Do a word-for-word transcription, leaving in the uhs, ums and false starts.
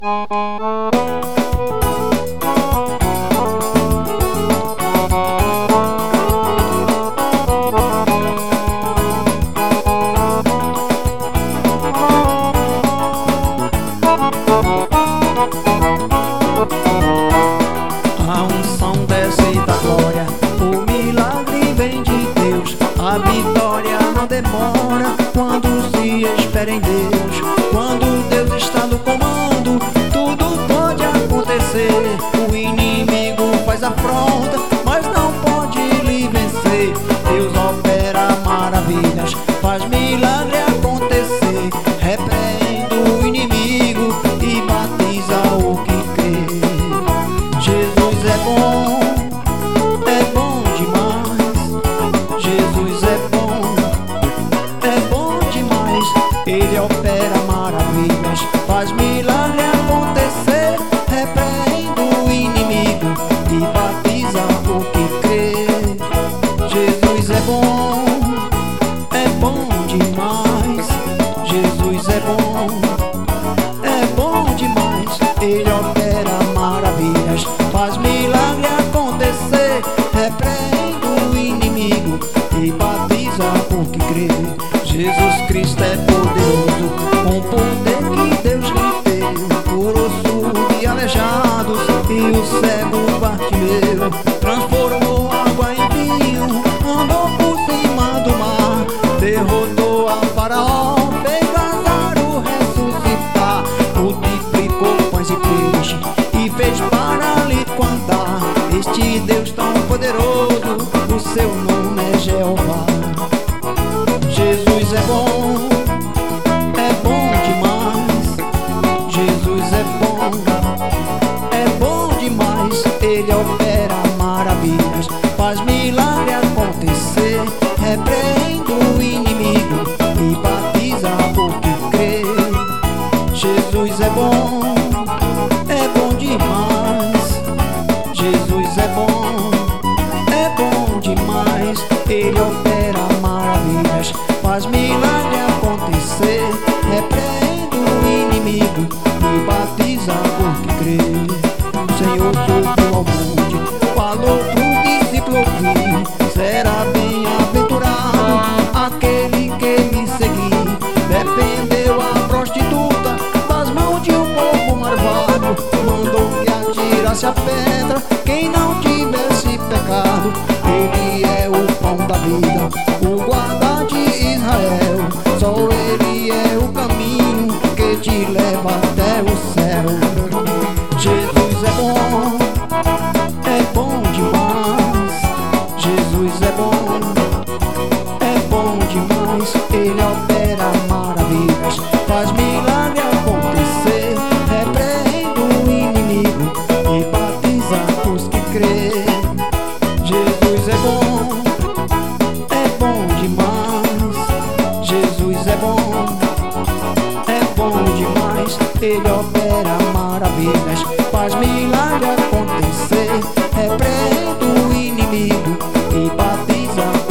A unção desce da glória, o milagre vem de Deus. A vitória não demora quando se espera em Deus. Quando Deus está no comando, tudo pode acontecer. O inimigo faz afronta, mas não pode lhe vencer. Deus opera maravilhas, faz milagre acontecer. Repreende o inimigo e batiza o que crê. Jesus é bom, é bom demais. Jesus é bom, é bom demais. Ele opera maravilhas, faz milagre acontecer. Repreende o inimigo e batiza o que crê. Jesus é bom, é bom demais. Jesus é bom, é bom demais. Ele opera maravilhas, faz milagre acontecer. Repreende o inimigo e batiza o que crê. Jesus Cristo é poderoso, com o poder que Deus lhe deu. Curou surdo e aleijados e o cego Bartimeu. Transformou água em vinho, andou por cima do mar. Derrotou a Faraó, fez Lázaro ressuscitar. Multiplicou pães e peixe e fez paralítico andar. Este Deus tão poderoso, o seu nome é Jeová. Jesus é bom, é bom demais. Jesus é bom, é bom demais. Ele opera maravilhas, faz milagre acontecer. Repreende o inimigo e batiza o que crê. Jesus é bom, é bom demais. Jesus é bom, é bom demais. Ele opera maravilhas, faz milagre acontecer. Repreende o inimigo e batiza o que crê. O Senhor subiu ao monte, falou pro discípulo ouvir. Será bem-aventurado aquele que me seguir. Defendeu a prostituta das mãos de um povo marvado. Mandou que atirasse a pedra quem não tivesse pecado. Ele é o pão da vida, o guarda de Israel. Só ele é o caminho que te leva até o céu. Jesus é bom, é bom demais. Jesus é bom, é bom demais. Ele opera maravilhas, faz milagre acontecer. Repreende o inimigo e batiza os que crê. Jesus é bom, é bom demais. Jesus é bom, é bom demais. Ele opera maravilhas, faz milagre acontecer. Repreende o inimigo e batiza